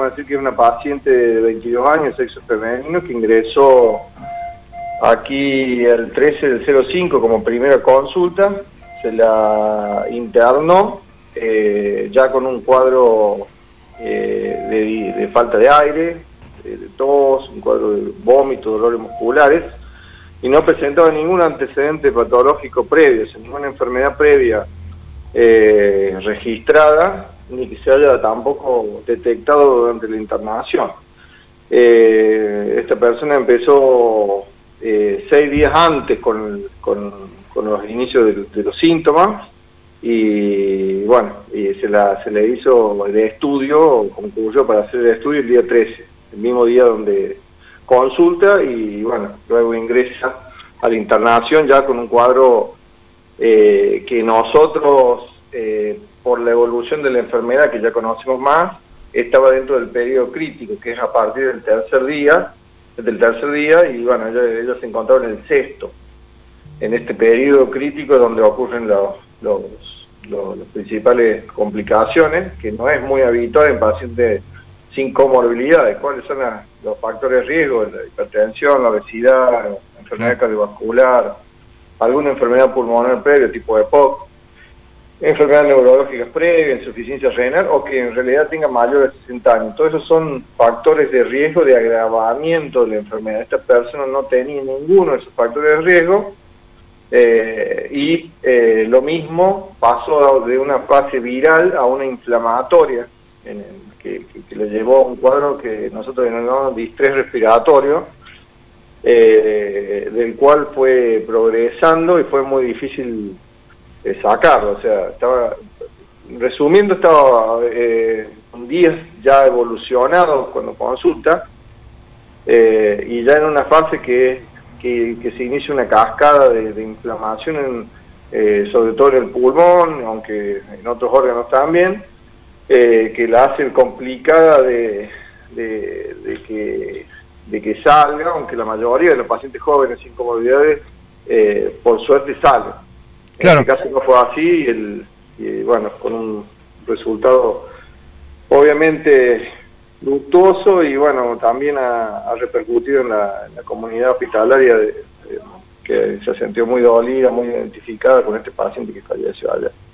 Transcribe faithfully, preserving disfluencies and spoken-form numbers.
podemos decir que es una paciente de veintidós años, sexo femenino, que ingresó aquí el trece del cero cinco como primera consulta. Se la internó eh, ya con un cuadro eh, de, de falta de aire, de, de tos, un cuadro de vómito, dolores musculares, y no presentaba ningún antecedente patológico previo, o sea, ninguna enfermedad previa eh, registrada, ni que se haya tampoco detectado durante la internación. Eh, esta persona empezó eh, seis días antes con, con, con los inicios de, de los síntomas, y bueno, y se, la, se le hizo el estudio, concluyó para hacer el estudio el día trece, el mismo día donde consulta, y bueno, luego ingresa a la internación ya con un cuadro eh, que nosotros, eh, por la evolución de la enfermedad que ya conocemos más, estaba dentro del periodo crítico, que es a partir del tercer día, del tercer día, y bueno, ellos, ellos se encontraron en el sexto. En este periodo crítico es donde ocurren los, los, los, las principales complicaciones, que no es muy habitual en pacientes sin comorbilidades. ¿Cuáles son las, los factores de riesgo? La hipertensión, la obesidad, la enfermedad cardiovascular, alguna enfermedad pulmonar previa, tipo E P O C, enfermedades neurológicas previas, insuficiencia renal, o que en realidad tenga mayor de sesenta años. Todos esos son factores de riesgo de agravamiento de la enfermedad. Esta persona no tenía ninguno de esos factores de riesgo, eh, y eh, lo mismo pasó de una fase viral a una inflamatoria, en el, que, que, que le llevó a un cuadro que nosotros denominamos distrés respiratorio, eh, del cual fue progresando y fue muy difícil eh, sacarlo. O sea, estaba, resumiendo, estaba eh, un días ya evolucionado cuando consulta, eh, y ya en una fase que, que, que se inicia una cascada de, de inflamación, en, eh, sobre todo en el pulmón, aunque en otros órganos también, eh, que la hace complicada de, de, de que de que salga, aunque la mayoría de los pacientes jóvenes sin comorbilidades, eh, por suerte salen. Claro. En este caso no fue así, y, el, y bueno, con un resultado obviamente luctuoso, y bueno, también ha, ha repercutido en la, en la comunidad hospitalaria, de, de, que se sintió muy dolida, muy identificada con este paciente que falleció allá.